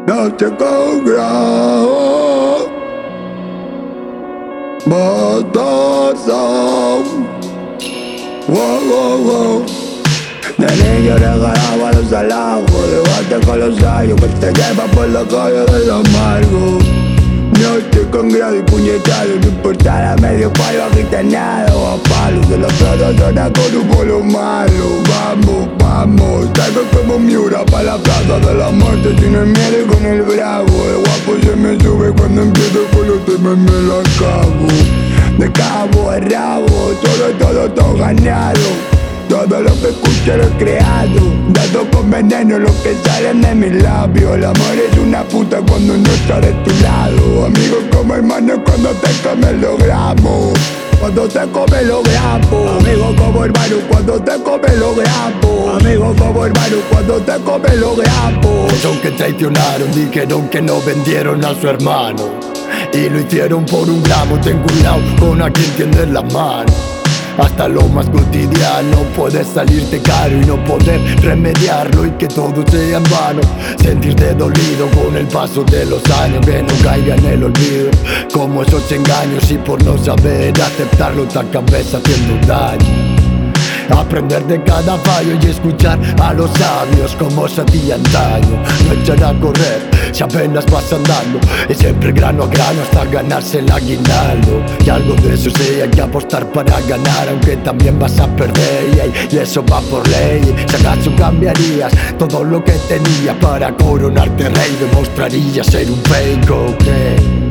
noche con grado, motorzón. Wow, wow, wow. De niño regalaba los halagos, debate con los gallos que te llevan por la calle del amargo. Noche con grado y puñetado, no importara medio palo agitanado a palos de la plaza zona con un bolo malo. Vamos, vamos, traigo como Miura pa' la plaza de la muerte sin el miedo y con el bravo. El guapo se me sube cuando empiezo con los temas me la acabo. De cabo a rabo, todo ganado. Todo lo que escucho lo he creado, dado con veneno lo que sale de mis labios. El amor es una puta cuando no está de tu lado. Amigos como hermanos cuando te comen los gramos. Cuando te comen los gramos. Amigos como hermanos cuando te comen los gramos. Amigos como hermanos cuando te comen los gramos. Son que traicionaron, dijeron que no vendieron a su hermano y lo hicieron por un gramo. Ten cuidado con a quien tiendes la mano. Hasta lo más cotidiano puede salirte caro y no poder remediarlo y que todo sea en vano. Sentirte dolido con el paso de los años, que no caiga en el olvido como esos engaños y por no saber aceptarlo otra cabeza haciendo daño. Aprender de cada fallo y escuchar a los sabios como se hacía antaño. No echar a correr si apenas vas andando, y siempre grano a grano hasta ganarse el aguinaldo. Y algo de eso sí hay que apostar para ganar, aunque también vas a perder, y eso va por ley. Si acaso cambiarías todo lo que tenías para coronarte rey, demostrarías ser un fake, okay.